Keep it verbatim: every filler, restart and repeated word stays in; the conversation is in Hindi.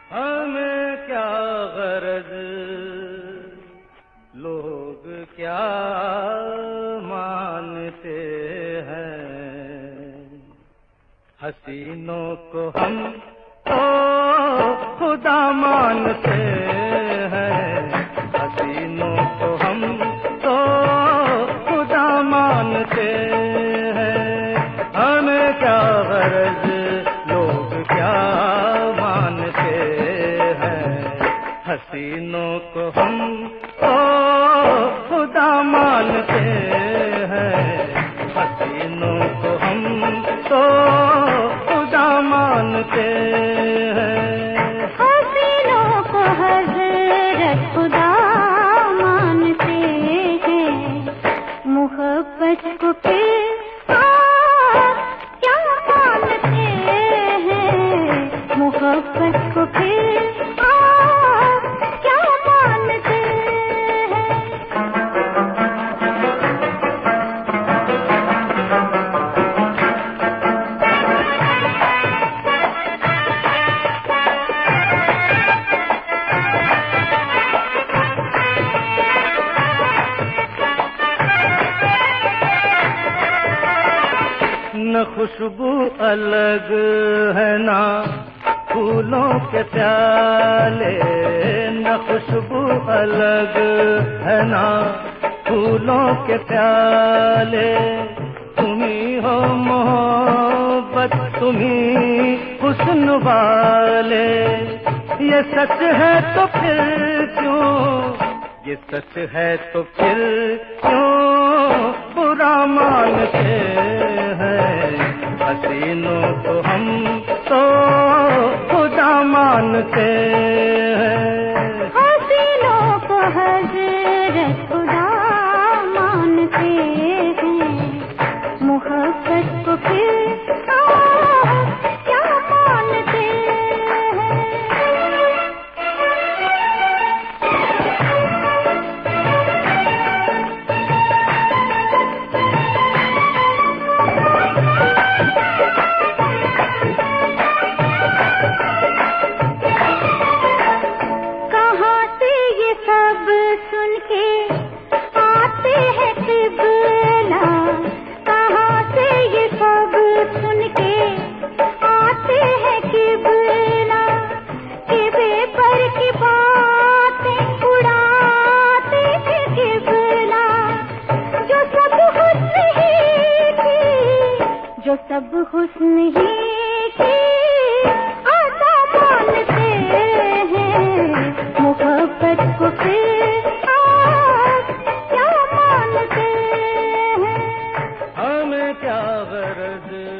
हमें क्या गरज, लोग क्या मानते हैं। हसीनों को हम तो खुदा मानते हैं, हसीनों को हम तो खुदा मानते हैं। हमें क्या गरज, लोग क्या मानते हैं। हसीनों को हम तो खुदा मानते हैं, हसीनों को हम तो खुदा मानते हैं। हसीनों को हज़रत खुदा मानते हैं, मोहब्बत को फिर क्या मानते हैं। मोहब्बत को फिर क्या मानते हैं। न खुशबू अलग है ना फूलों के प्याले, न खुशबू अलग है ना फूलों के प्याले। तुम्ही हो मोहब्बत, तुम्ही हुस्न वाले। ये सच है तो फिर क्यों, ये सच है तो फिर क्यों बुरा मानते हैं। हसीनों को हम तो खुदा मानते हैं। हसीनों को हज़रत खुदा मानते हैं, मोहब्बत को फिर क्या मानते हैं। कहाँ से ये सब सुन के आते हैं किबला, कहाँ से ये सब सुन के आते हैं किबला। कि बेपर की बातें उड़ाते हैं किबला। जो सब हुस्न ही थी, जो सब हुस्न ही थी आधा मानते हैं। मोहब्बत को फिर क्या मानते हैं। हमें क्या गरज,